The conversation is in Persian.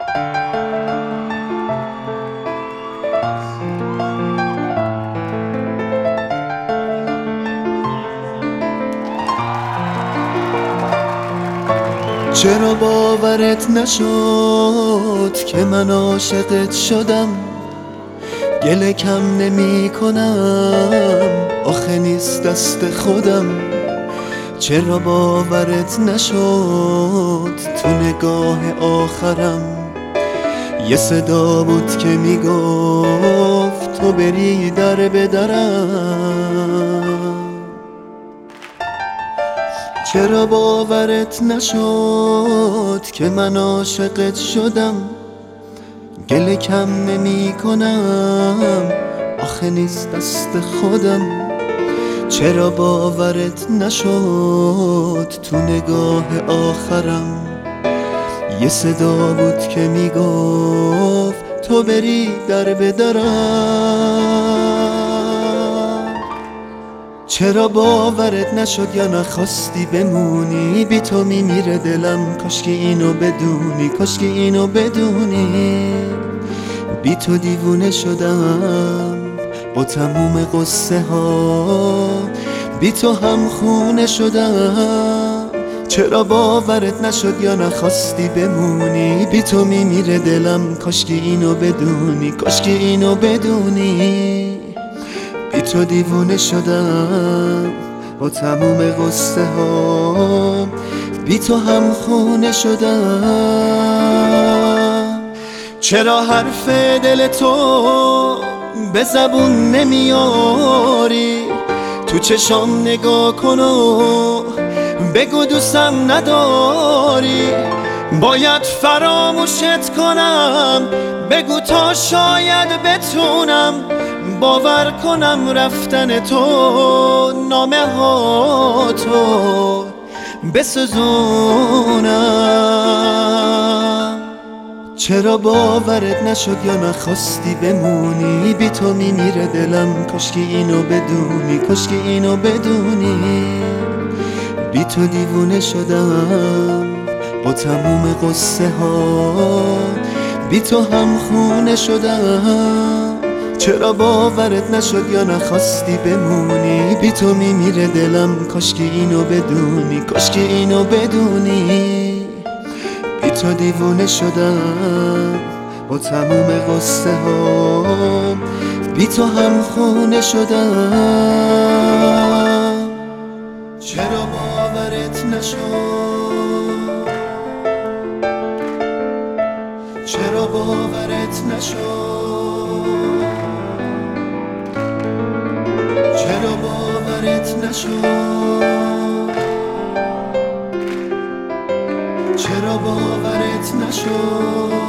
چرا باورت نشد که من عاشقت شدم؟ گله کم نمی کنم، آخه نیست دست خودم. چرا باورت نشد تو نگاه آخرم یه صدا بود که میگفت تو بری در به درم؟ چرا باورت نشد که من عاشقت شدم؟ گله کم نمی کنم، آخه نیست دست خودم. چرا باورت نشد تو نگاه آخرم یه صدا بود که میگفت تو بری در به درم؟ چرا باورت نشد یا نخواستی بمونی؟ بی تو میمیره دلم، کاشکی اینو بدونی، کاشکی اینو بدونی. بی تو دیوونه شدم با تموم قصه ها، بی تو هم خونه شدم. چرا باورت نشد یا نخواستی بمونی؟ بی تو میمیره دلم، کاشکی اینو بدونی، کاشکی اینو بدونی. بی تو دیوونه شدم با تموم قصه ها، بی تو هم خونه شدم. چرا حرف دل تو به زبون نمیاری؟ تو چشام نگاه کن و بگو دوستم نداری. باید فراموشت کنم، بگو تا شاید بتونم باور کنم رفتن تو نامه ها تو بسوزونم. چرا باورت نشد یا نخواستی بمونی؟ بی تو میمیره دلم، کاشکی اینو بدونی، کاشکی اینو بدونی. بی تو دیوونه شدم با تموم قصه ها، بی تو هم خونه شدم. چرا باورت نشد یا نخواستی بمونی؟ بی تو میمیره دلم، کاشکی اینو بدونی، کاشکی اینو بدونی. بی تو دیوونه شدم با تموم قصه ها، بی تو هم خونه شدم. چرا باورت نشد؟ چرا باورت نشد؟ چرا باورت نشد؟ چرا باورت نشد؟